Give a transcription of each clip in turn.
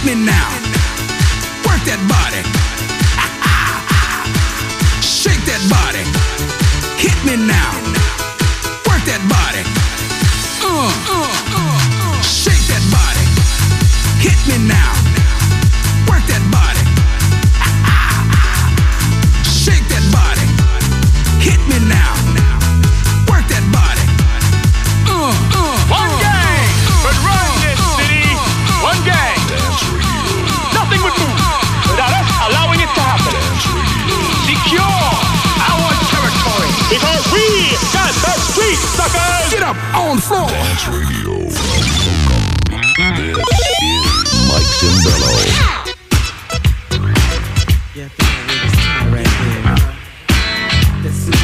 me now. Work that body. Shake that body. Hit me now. Work that body. Shake that body. Hit me now. Work that body. Shake that body. Hit me now. Work that body. One gang would run this city. One gang. Nothing would move without us allowing it to happen. Secure our territory because we got the street, suckers. Get up on floor. Dance Radio. This is Mike Cimbello. Yeah, I think I read this time right here. Let's see.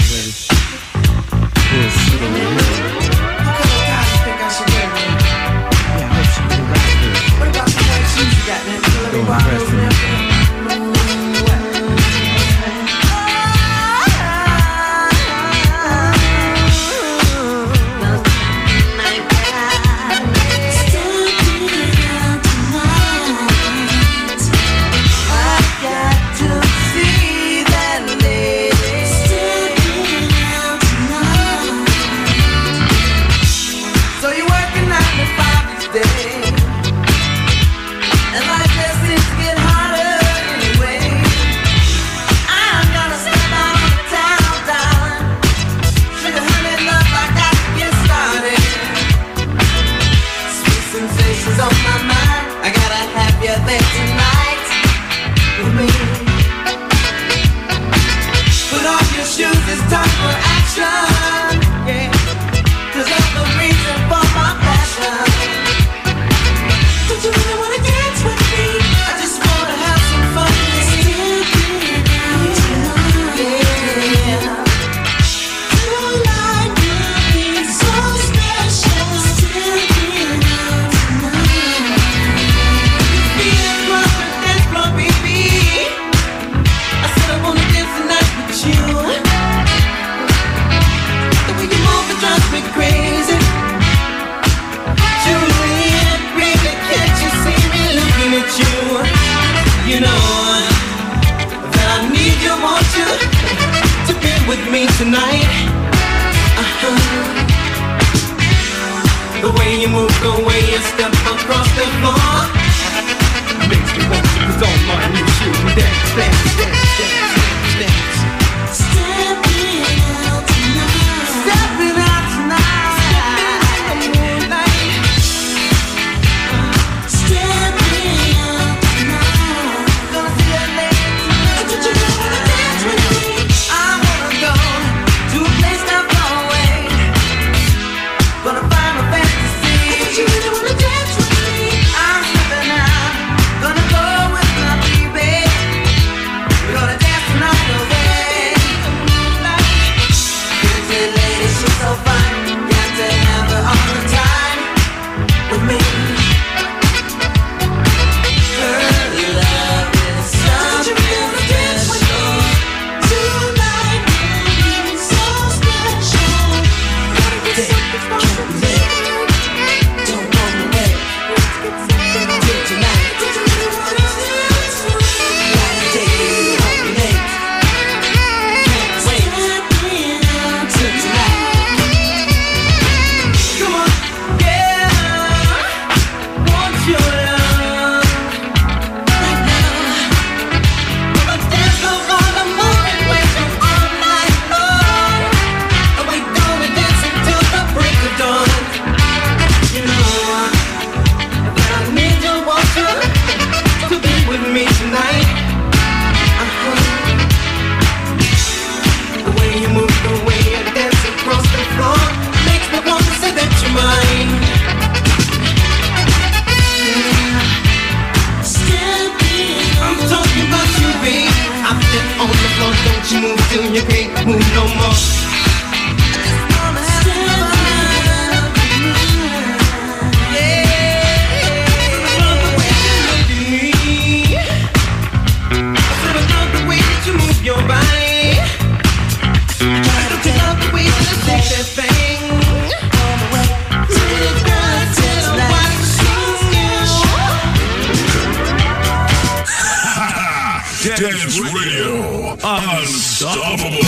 We'll sit over here. What color ties you think I should wear, man? Yeah, I hope she can rock this. What about some white shoes you got, man? You let me rock those, man? Dance Radio. Unstoppable.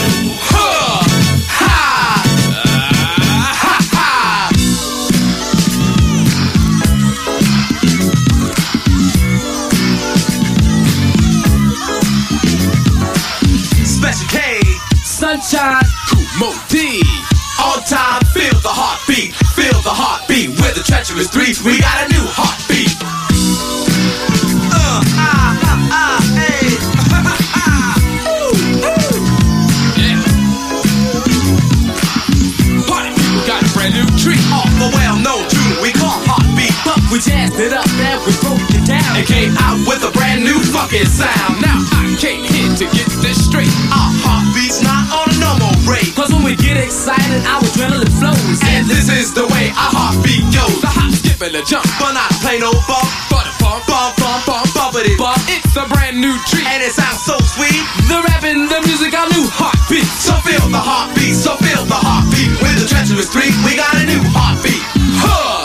Special K, Sunshine, Kumo D. On time, feel the heartbeat, feel the heartbeat. We're the treacherous three, we got a new heartbeat. Hey. Yeah. Party people got a brand new treat off the well-known tune we call Heartbeat. But we jazzed it up and we broke it down and came out with a brand new fucking sound. Now I came here to get this straight. Our heartbeat's not on a normal rate. Cause when we get excited, our adrenaline flows. And this is the way our heartbeat goes. The hop, skip, and the jump, but not plain old bump. But a bump, bump, bump, bump, bumpity bump. It's a brand new treat, and it sounds so sweet. The rapping, the music, our new heartbeat. So feel the heartbeat, so feel the heartbeat. With the treacherous three, we got a new heartbeat. Huh!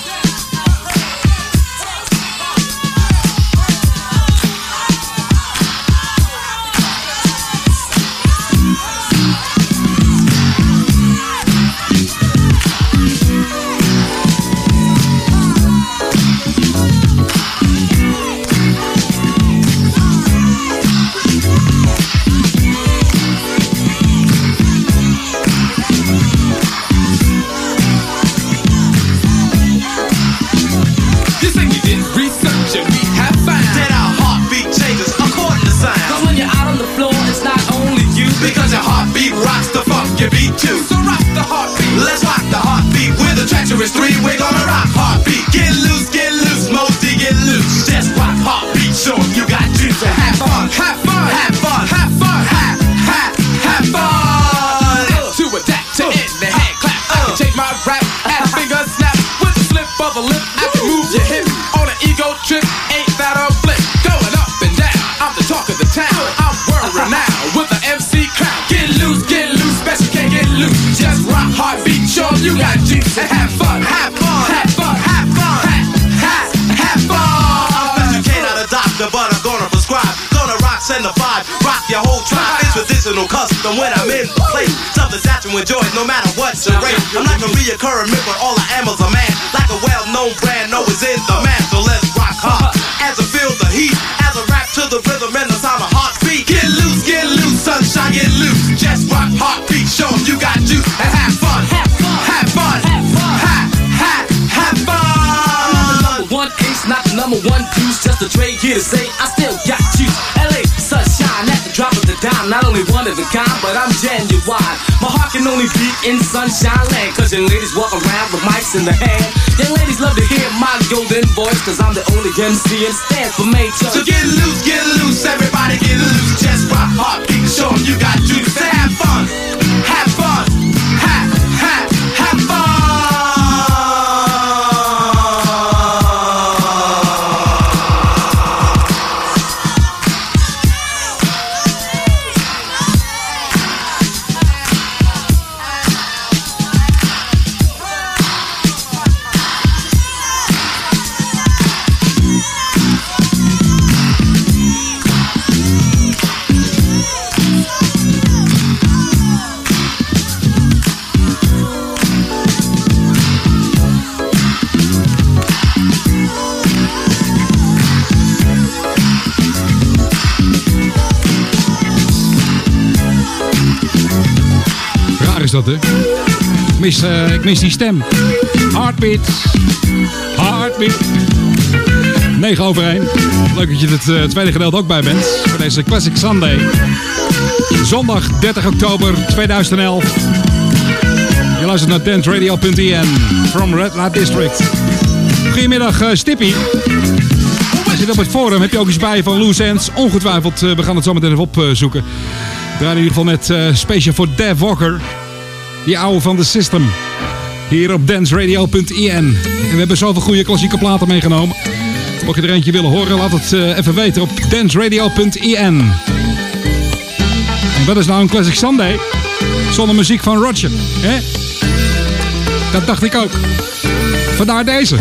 Because your heartbeat rocks the funky beat too. So rock the heartbeat, let's rock the heartbeat. We're the treacherous three, we're gonna rock heartbeat. Get loose, Mosty, get loose. Just rock heartbeat, show 'em you got juice. And have fun, have fun, have fun, have fun, have fun. To adapt, to end the hand clap. I can take my rap, add a finger snap. With the slip of the lip, I can move your hip. On an ego trip, ain't that a blip? Going up and down, I'm the talk of the town. I'm worried now with the MC crowd. Get loose, special K, get loose. Just rock heartbeat, show 'em you got juice. And have fun, have fun, have fun, have fun, have fun. I'm Special K, not a doctor, but I'm gonna prescribe. Gonna rock, send the vibe, rock your whole tribe. It's traditional custom when I'm in the place. Something that you enjoy no matter what's the rate. I'm like a reoccurring member, all I am is a man. Like a well-known brand, always in demand. So let's rock hard as I feel the heat. As I rap to the rhythm and the sound of heartbeat. Get loose, sunshine, get loose. Just rock heartbeat, show 'em you got juice. And have fun, have fun, have fun, have fun, have fun. I'm not the number one ace, not the number one juice. Just a trade here to say I still got juice. LA, sunshine at the drop of the dime. Not only one of a kind, but I'm genuine. My heart can only beat in sunshine land. Cause young ladies walk around with mics in the hand. Young ladies love to hear my golden voice. Cause I'm the only MC and stands for major. So get loose, everybody get loose. Just rock heartbeat, show 'em you got juice. To have fun, have fun, have fun. Is dat, hè? Ik mis die stem. Heartbeat. 9:09. Leuk dat je het tweede gedeelte ook bij bent. Voor deze Classic Sunday. Zondag 30 oktober 2011. Je luistert naar danceradio.en from Red Light District. Goedemiddag Stippy. Als je zit op het forum, heb je ook iets bij van Loose Ends. Ongetwijfeld, we gaan het zo meteen even opzoeken. We draaien in ieder geval net special voor Dave Walker. Die oude van de System. Hier op danceradio.en. En we hebben zoveel goede klassieke platen meegenomen. Mocht je er eentje willen horen, laat het even weten op danceradio.en. En wat is nou een Classic Sunday? Zonder muziek van Roger. Hè? Dat dacht ik ook. Vandaar deze.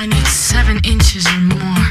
I need 7 inches or more.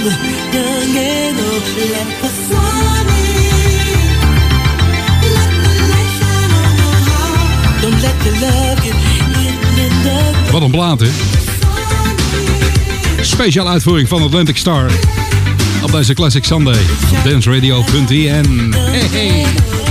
young and old. Let the sun in. Let the light shine on your heart. Don't let the love get in the. Wat een plaat, hè? Speciale uitvoering van Atlantic Star. Op deze Classic Sunday. Op danceradio.nl. Hey, hey.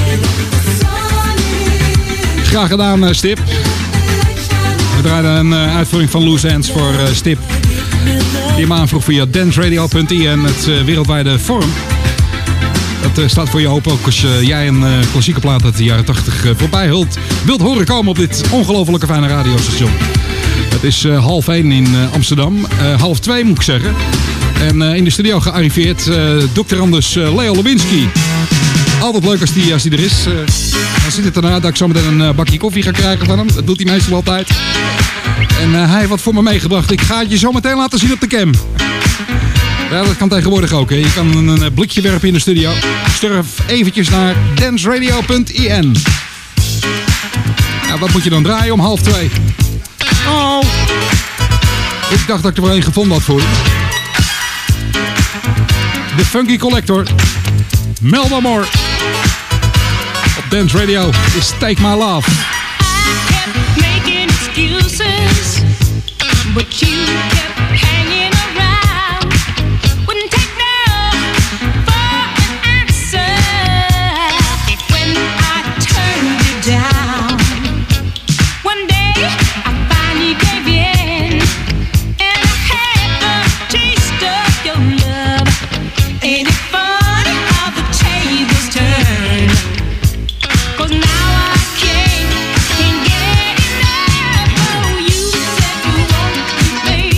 Graag gedaan, Stip. We draaiden een uitvoering van Loose Ends voor Stip. Die me aanvroeg via danceradio.nl. Het wereldwijde forum. Dat staat voor je open ook als jij een klassieke plaat uit de jaren 80 voorbij wilt horen komen op dit ongelofelijke fijne radiostation. Het is 1:30 in Amsterdam. 1:30 moet ik zeggen. En in de studio gearriveerd Dr. Anders Leo Lewinski. Altijd leuk als die er is. Dan ziet het ernaar dat ik zo meteen een bakje koffie ga krijgen van hem. Dat doet hij meestal altijd. En hij heeft wat voor me meegebracht. Ik ga het je zo meteen laten zien op de cam. Ja, dat kan tegenwoordig ook. Hè. Je kan een blikje werpen in de studio. Surf eventjes naar danceradio.nl. Ja, wat moet je dan draaien om 1:30? Oh! Ik dacht dat ik er wel een gevonden had voor je. The Funky Collector. Melba Moore. Op Dance Radio is Take My Love. I kept making excuses, but you kept hanging around. Wouldn't take no for an answer when I turned you down. One day I finally gave in, and I had a taste of your love. Ain't it funny how the tables turn? 'Cause now I can't get enough. Oh, you said you want me, baby.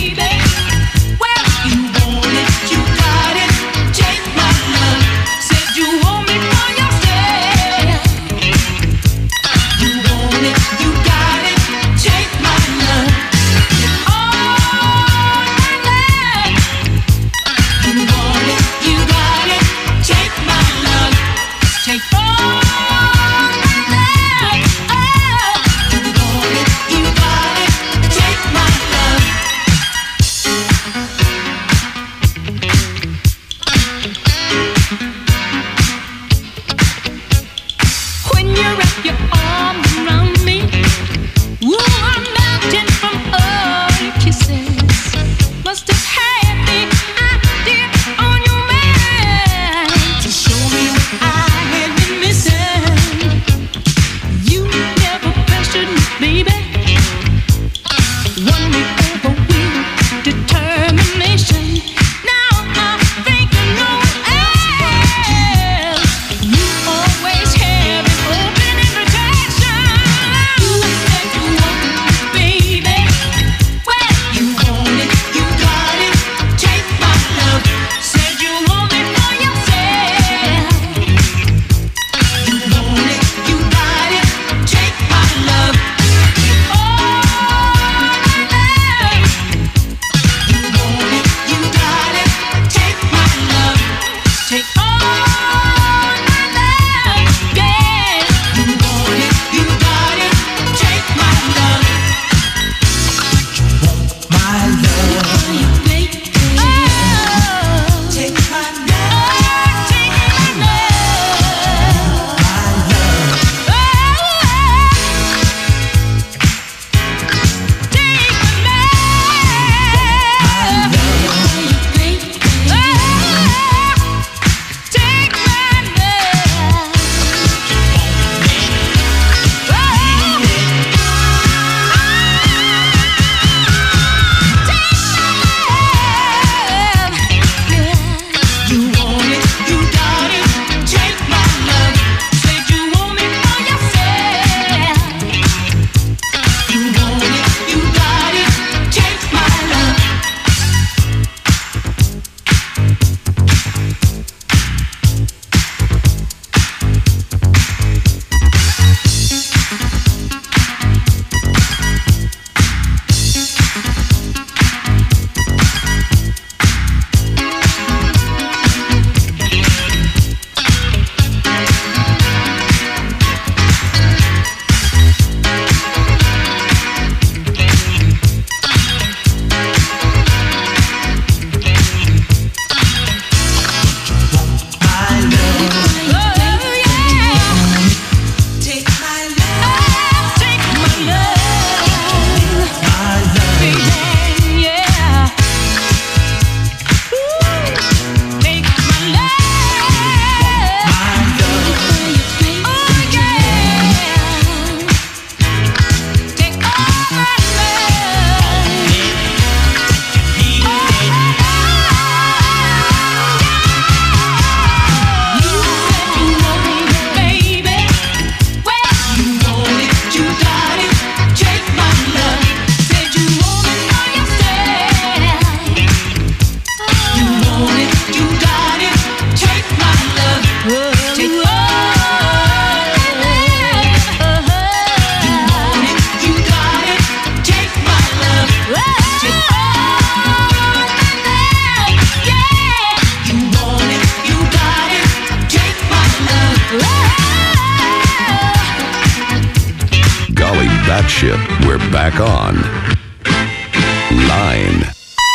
back on Line.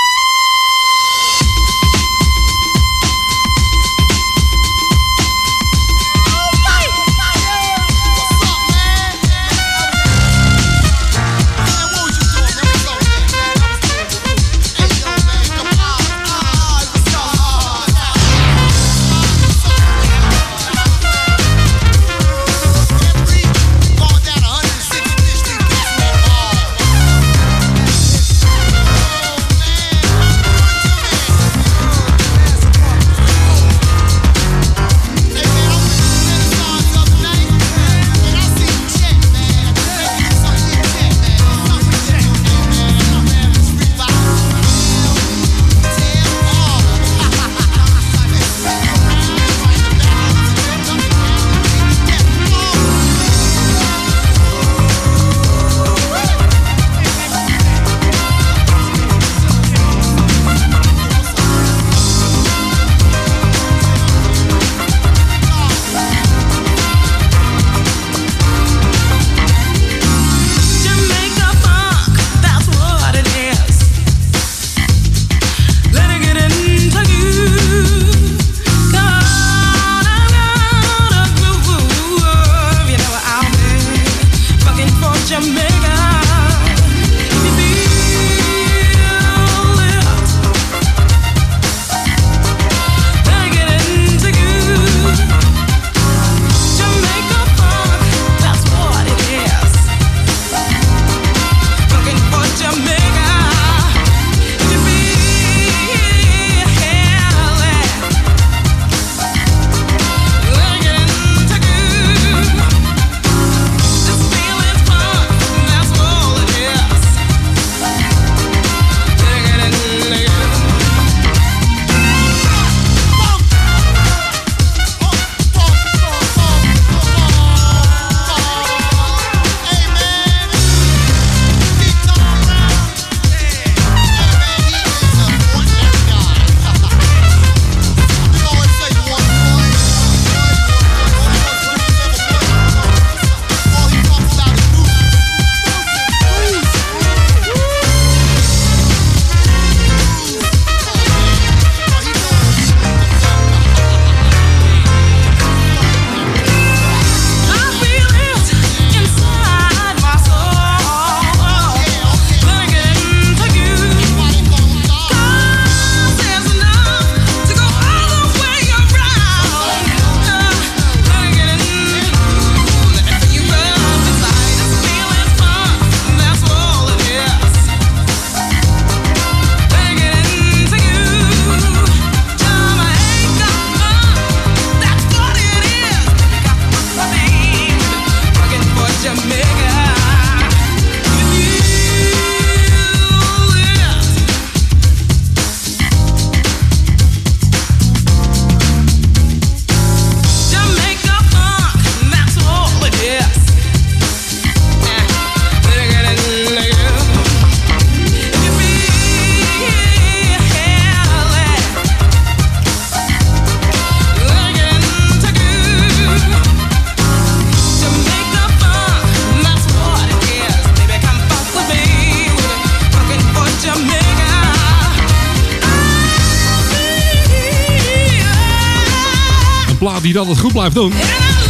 plaat die dat het goed blijft doen.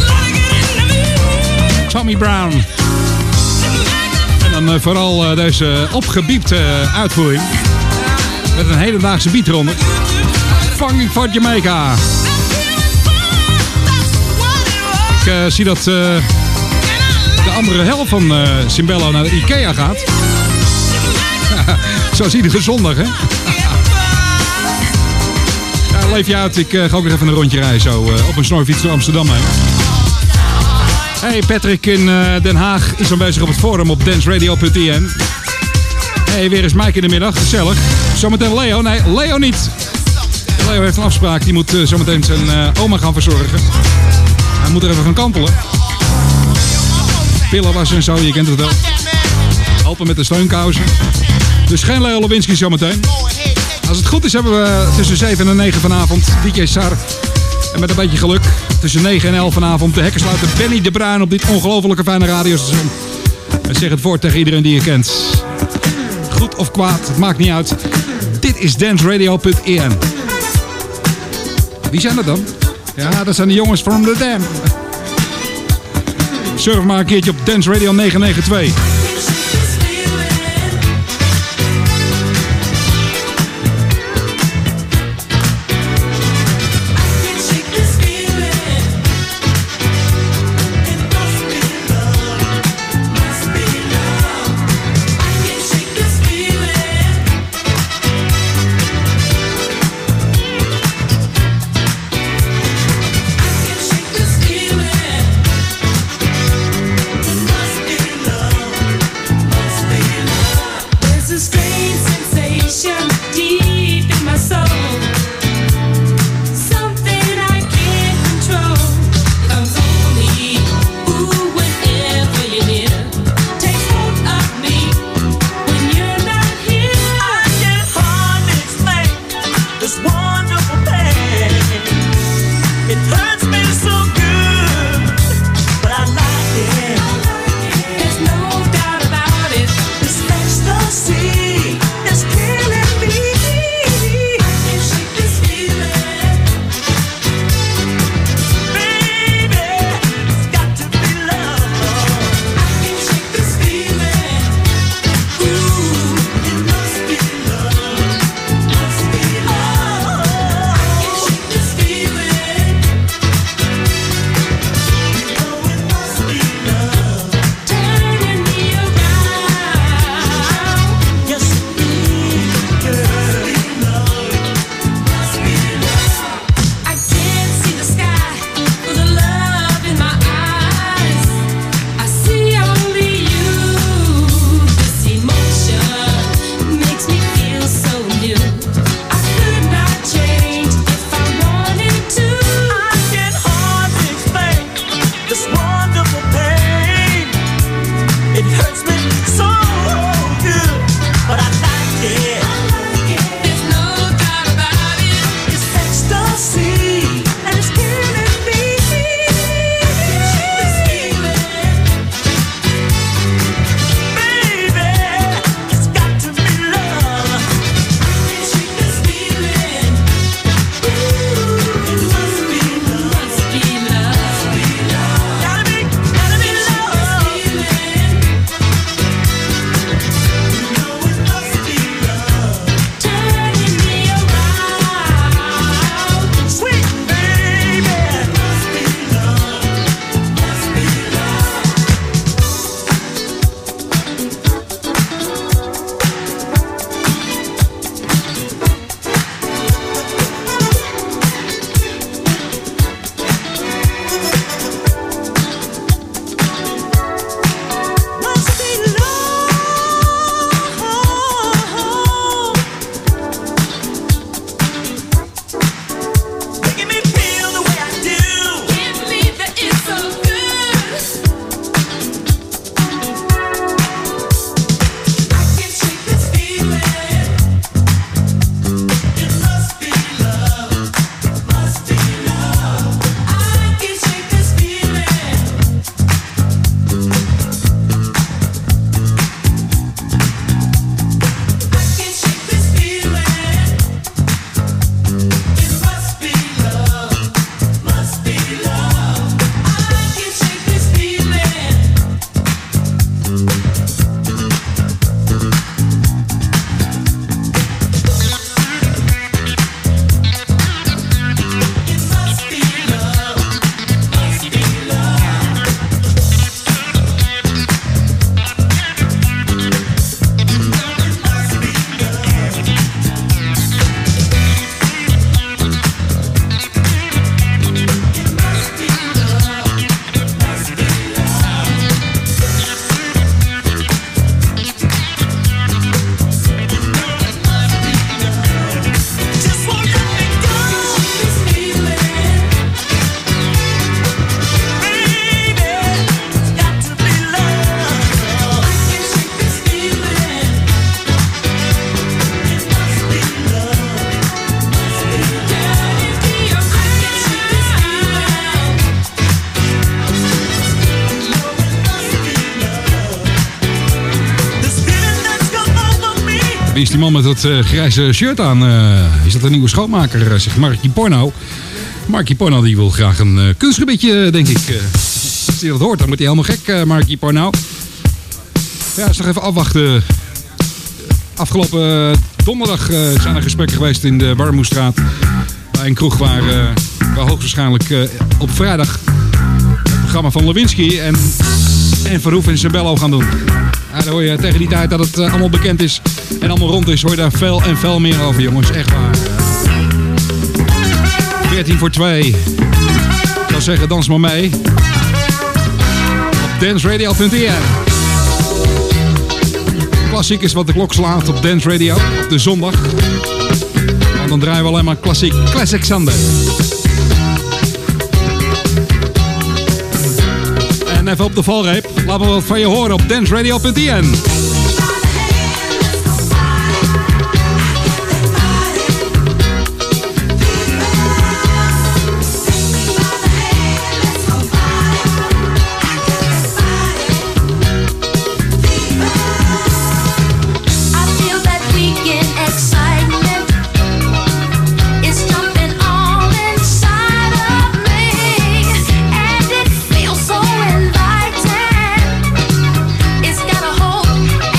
Tommy Brown. En dan vooral deze opgebiepte uitvoering. Met een hedendaagse beat eronder. Funky for Jamaica. Ik zie dat de andere helft van Cimbello naar de Ikea gaat. Zoals iedere zondag, hè? Ja, leef je uit. Ik ga ook nog even een rondje rijden zo op een snorfiets door Amsterdam heen. Hey, Patrick in Den Haag is al bezig op het forum op danceradio.nl. Hey, weer eens Mike in de middag. Gezellig. Zometeen Leo. Nee, Leo niet. Leo heeft een afspraak. Die moet zometeen zijn oma gaan verzorgen. Hij moet er even gaan kantelen. Pillen wassen en zo, je kent het wel. Helpen met de steunkousen. Dus geen Leo Lewinsky zometeen. Als het goed is hebben we tussen 7 en 9 vanavond DJ Sar. En met een beetje geluk tussen 9 en 11 vanavond de hekkersluiter Benny de Bruin op dit ongelofelijke fijne radiostation. En zeg het voor tegen iedereen die je kent. Goed of kwaad, het maakt niet uit. Dit is danceradio.en. Wie zijn dat dan? Ja, dat zijn de jongens from The Dam. Surf maar een keertje op Dance Radio 992. See Wie is die man met dat grijze shirt aan? Is dat een nieuwe schoonmaker? Zegt Markie Porno. Markie Porno die wil graag een kunstgebiedje, denk ik. Als hij dat hoort, dan wordt hij helemaal gek, Markie Porno. Ja, is nog even afwachten. Afgelopen donderdag zijn er gesprekken geweest in de Warmoestraat. Bij een kroeg waar hoogstwaarschijnlijk op vrijdag het programma van Lewinsky en Verhoef en Sabello gaan doen. Ja, dan hoor je tegen die tijd dat het allemaal bekend is en allemaal rond is, hoor je daar veel en veel meer over, jongens. Echt waar. 14 voor 2. Ik zou zeggen, dans maar mee. Op danceradio.nl. Klassiek is wat de klok slaat op Dance Radio op de zondag. En dan draaien we alleen maar klassiek Classic Sunday. En even op de valreep. Laten we wat van je horen op danceradio.nl. It's got a hope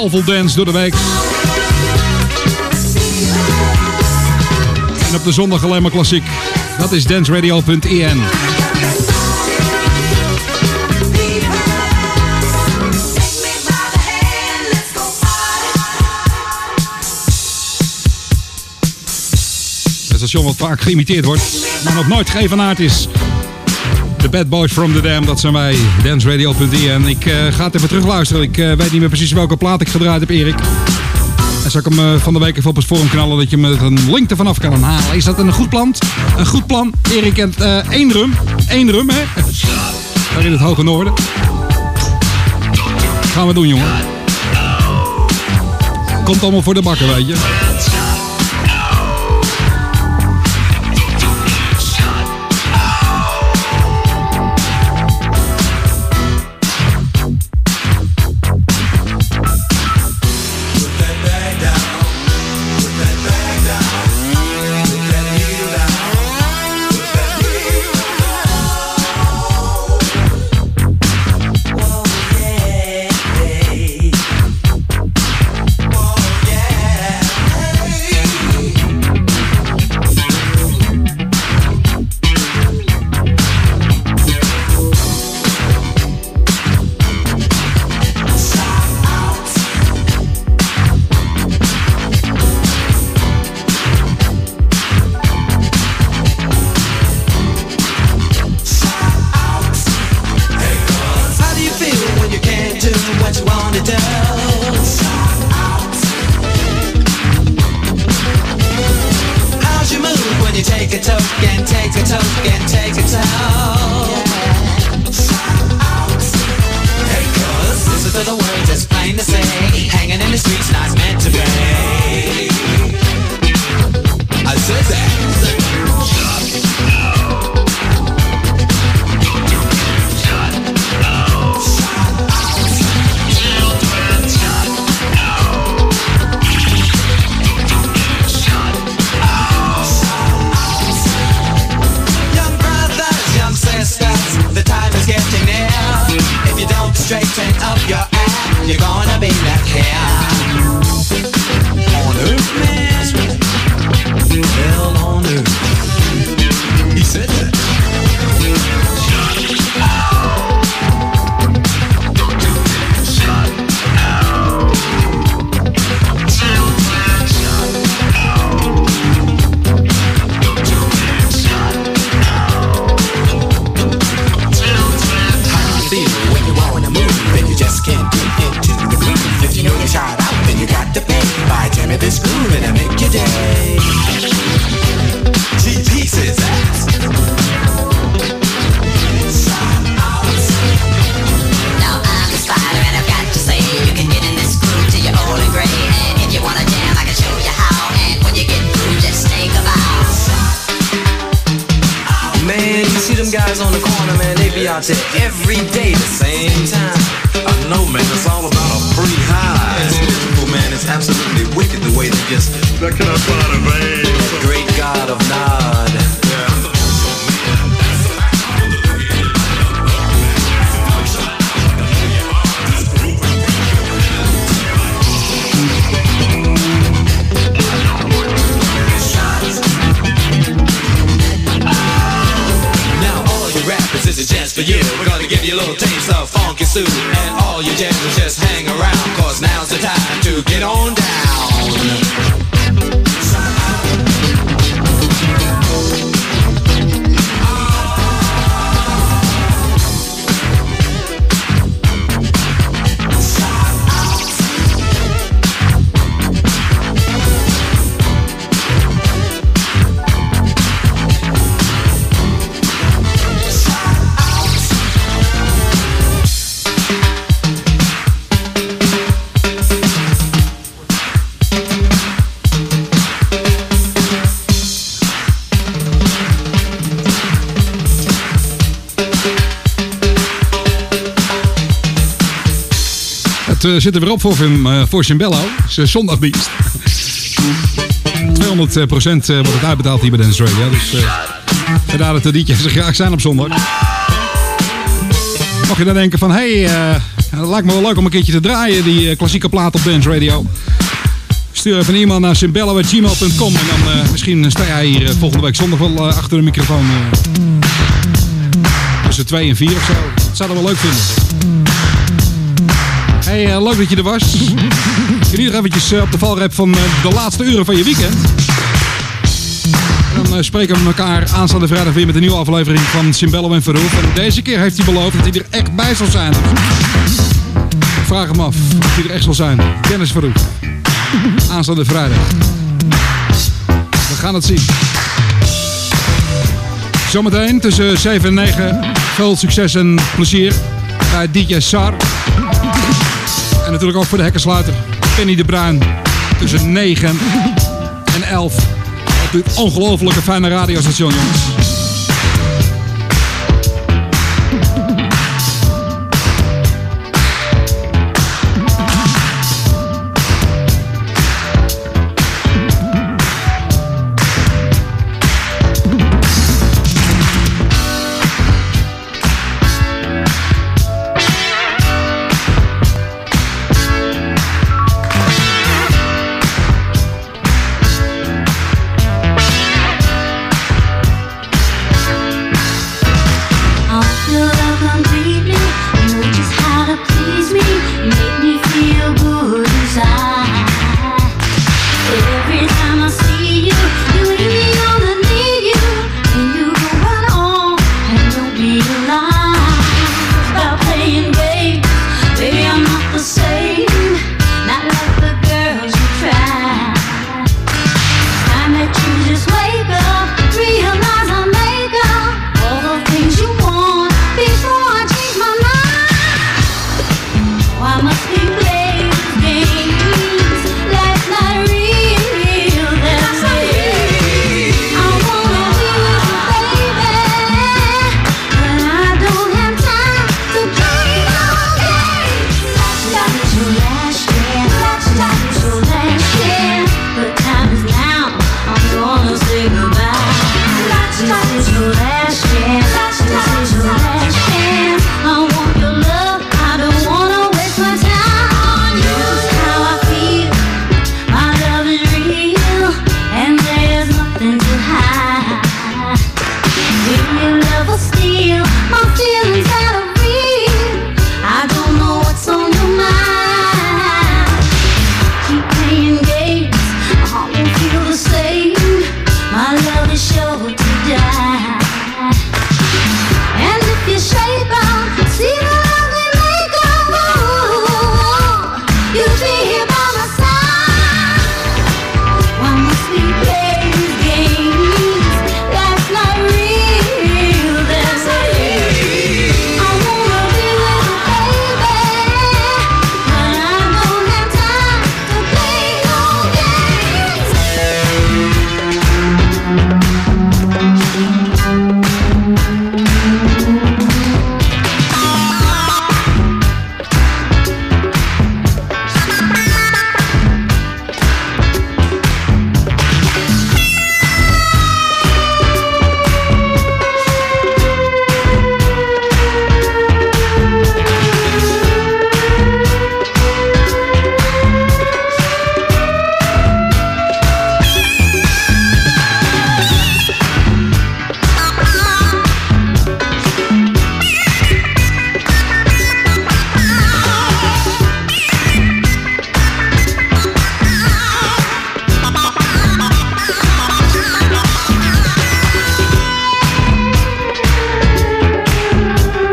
Soulful Dance door de week. En op de zondag alleen maar klassiek. Dat is danceradio.en. Het station wat vaak geïmiteerd wordt, maar nog nooit geëvenaard is. The Bad Boys from the Dam, dat zijn wij, danceradio.en. Ik ga het even terugluisteren. Ik weet niet meer precies welke plaat ik gedraaid heb, Erik. En zal ik hem van de week even op het forum knallen dat je me een link ervan af kan halen. Is dat een goed plan? Een goed plan. Erik kent één rum, hè? Daar in het hoge noorden. Gaan we doen, jongen. Komt allemaal voor de bakken, weet je. Het zit er weer op voor Cimbello. Zijn zondagdienst. 200% wordt het uitbetaald hier bij Dance Radio. Dus vandaar dat de DJ's er graag zijn op zondag. Mocht je dan denken van, het lijkt me wel leuk om een keertje te draaien, die klassieke plaat op Dance Radio. Stuur even een e-mail naar cimbello@gmail.com en dan misschien sta jij hier volgende week zondag wel achter de microfoon. Tussen 2 en 4 of zo. Dat zou ik wel leuk vinden. Hey, leuk dat je er was. Geniet nog eventjes op de valreep van de laatste uren van je weekend. En dan spreken we elkaar aanstaande vrijdag weer met een nieuwe aflevering van Cimbello en Verhoef. En deze keer heeft hij beloofd dat hij er echt bij zal zijn. Ik vraag hem af of hij er echt zal zijn. Dennis Verhoef. Aanstaande vrijdag. We gaan het zien. Zometeen tussen 7 en 9. Veel succes en plezier bij DJ Sar. En natuurlijk ook voor de hekkensluiter Penny de Bruin. Tussen 9 en 11. Op dit ongelofelijke fijne radiostation, jongens. Steal